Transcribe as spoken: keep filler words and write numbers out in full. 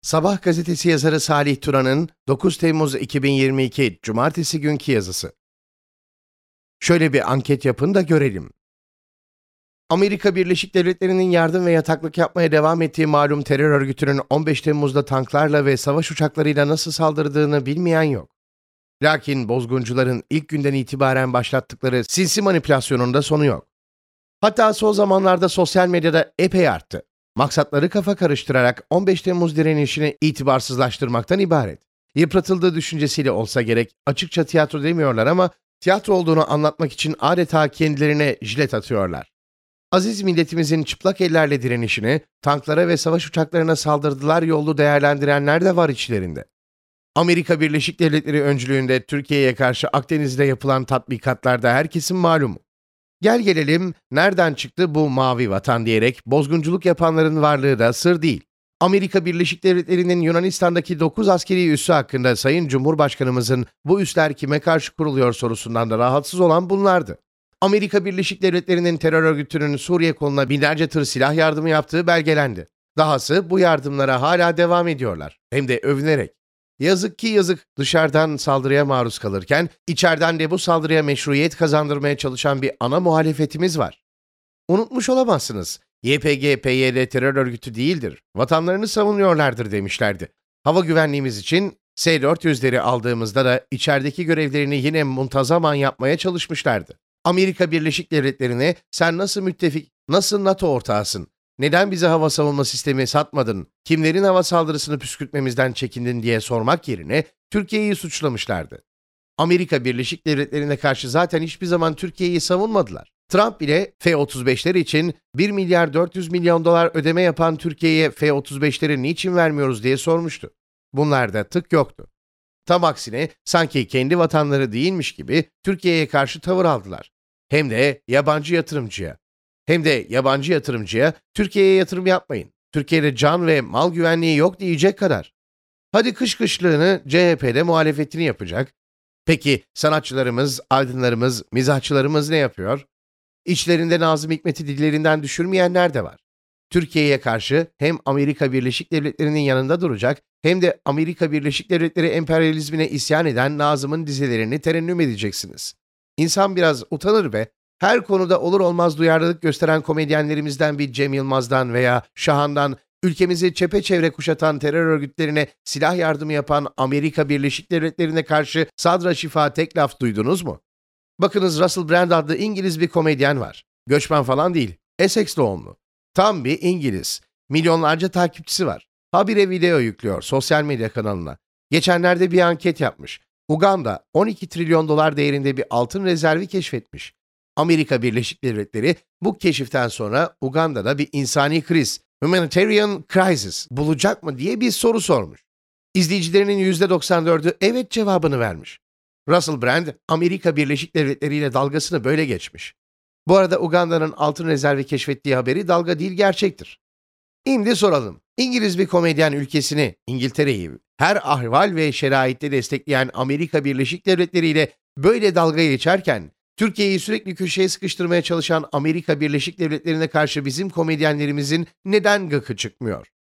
Sabah gazetesi yazarı Salih Turan'ın dokuz Temmuz iki bin yirmi iki Cumartesi günkü yazısı. Şöyle bir anket yapın da görelim. Amerika Birleşik Devletleri'nin yardım ve yataklık yapmaya devam ettiği malum terör örgütünün on beş Temmuz'da tanklarla ve savaş uçaklarıyla nasıl saldırdığını bilmeyen yok. Lakin bozguncuların ilk günden itibaren başlattıkları sinsi manipülasyonun sonu yok. Hatta son zamanlarda sosyal medyada epey arttı. Maksatları kafa karıştırarak on beş Temmuz direnişini itibarsızlaştırmaktan ibaret. Yıpratıldığı düşüncesiyle olsa gerek, açıkça tiyatro demiyorlar ama tiyatro olduğunu anlatmak için adeta kendilerine jilet atıyorlar. Aziz milletimizin çıplak ellerle direnişini, tanklara ve savaş uçaklarına saldırdılar yollu değerlendirenler de var içlerinde. Amerika Birleşik Devletleri öncülüğünde Türkiye'ye karşı Akdeniz'de yapılan tatbikatlarda herkesin malumu. Gel gelelim, nereden çıktı bu mavi vatan diyerek bozgunculuk yapanların varlığı da sır değil. Amerika Birleşik Devletleri'nin Yunanistan'daki dokuz askeri üssü hakkında Sayın Cumhurbaşkanımızın bu üsler kime karşı kuruluyor sorusundan da rahatsız olan bunlardı. Amerika Birleşik Devletleri'nin terör örgütünün Suriye koluna binlerce tır silah yardımı yaptığı belgelendi. Dahası bu yardımlara hala devam ediyorlar. Hem de övünerek. Yazık ki yazık, dışarıdan saldırıya maruz kalırken içeriden de bu saldırıya meşruiyet kazandırmaya çalışan bir ana muhalefetimiz var. Unutmuş olamazsınız. Y P G P Y D terör örgütü değildir. Vatanlarını savunuyorlardır demişlerdi. Hava güvenliğimiz için S dört yüzleri aldığımızda da içerideki görevlerini yine muntazaman yapmaya çalışmışlardı. Amerika Birleşik Devletleri'ne sen nasıl müttefik, nasıl NATO ortağısın? Neden bize hava savunma sistemi satmadın, kimlerin hava saldırısını püskürtmemizden çekindin diye sormak yerine Türkiye'yi suçlamışlardı. Amerika Birleşik Devletleri'ne karşı zaten hiçbir zaman Türkiye'yi savunmadılar. Trump bile F otuz beşler için bir milyar dört yüz milyon dolar ödeme yapan Türkiye'ye F otuz beşleri niçin vermiyoruz diye sormuştu. Bunlarda tık yoktu. Tam aksine sanki kendi vatanları değilmiş gibi Türkiye'ye karşı tavır aldılar. Hem de yabancı yatırımcıya. Hem de yabancı yatırımcıya Türkiye'ye yatırım yapmayın. Türkiye'de can ve mal güvenliği yok diyecek kadar. Hadi kış kışlığını C H P'de muhalefetini yapacak. Peki sanatçılarımız, aydınlarımız, mizahçılarımız ne yapıyor? İçlerinde Nazım Hikmet'i dillerinden düşürmeyenler de var. Türkiye'ye karşı hem Amerika Birleşik Devletleri'nin yanında duracak hem de Amerika Birleşik Devletleri emperyalizmine isyan eden Nazım'ın dizelerini terennüm edeceksiniz. İnsan biraz utanır be. Her konuda olur olmaz duyarlılık gösteren komedyenlerimizden bir Cem Yılmaz'dan veya Şahan'dan, ülkemizi çepeçevre kuşatan terör örgütlerine silah yardımı yapan Amerika Birleşik Devletleri'ne karşı sadra şifa tek laf duydunuz mu? Bakınız Russell Brand adlı İngiliz bir komedyen var. Göçmen falan değil, Essex doğumlu. Tam bir İngiliz. Milyonlarca takipçisi var. Habire video yüklüyor sosyal medya kanalına. Geçenlerde bir anket yapmış. Uganda on iki trilyon dolar değerinde bir altın rezervi keşfetmiş. Amerika Birleşik Devletleri bu keşiften sonra Uganda'da bir insani kriz, humanitarian crisis bulacak mı diye bir soru sormuş. İzleyicilerinin yüzde doksan dördü evet cevabını vermiş. Russell Brand, Amerika Birleşik Devletleri ile dalgasını böyle geçmiş. Bu arada Uganda'nın altın rezervi keşfettiği haberi dalga değil gerçektir. Şimdi soralım. İngiliz bir komedyen ülkesini, İngiltere'yi, her ahval ve şeraitte destekleyen Amerika Birleşik Devletleri ile böyle dalga geçerken, Türkiye'yi sürekli köşeye sıkıştırmaya çalışan Amerika Birleşik Devletleri'ne karşı bizim komedyenlerimizin neden gıkı çıkmıyor?